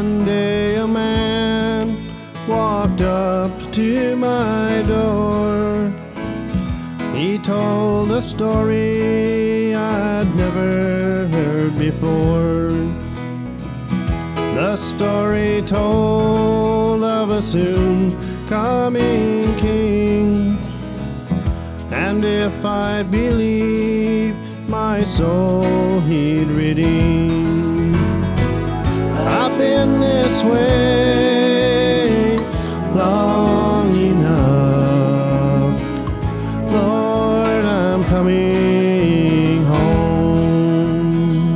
One day a man walked up to my door. He told a story I'd never heard before. The story told of a soon coming king, and if I believe, my soul he'd redeem. I've been this way long enough, Lord, I'm coming home.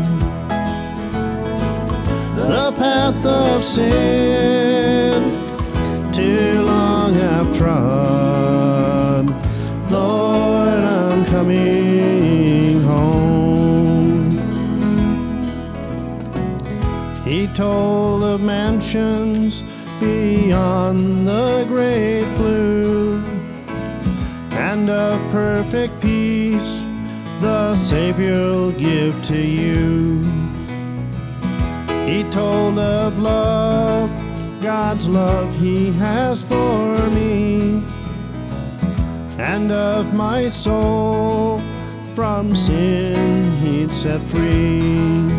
The paths of sin too long I've trod, Lord, I'm coming home. He told of mansions beyond the great blue, and of perfect peace the Savior'll give to you. He told of love, God's love He has for me, and of my soul from sin He'd set free.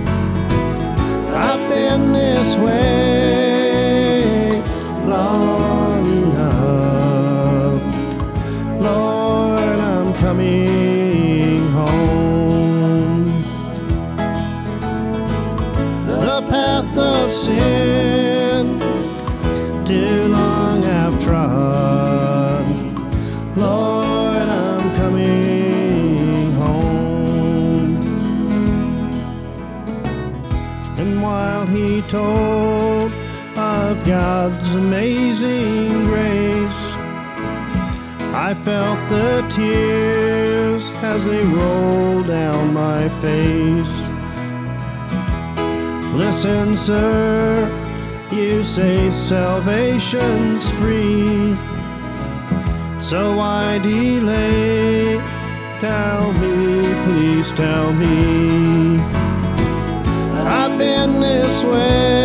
I've been this way long enough, Lord, I'm coming home. The paths of sin too long I've trod, Lord, I'm coming home. And while he told of God's amazing grace, I felt the tears as they rolled down my face. Listen, sir, you say salvation's free, so why delay? Tell me, please tell me. I've been this way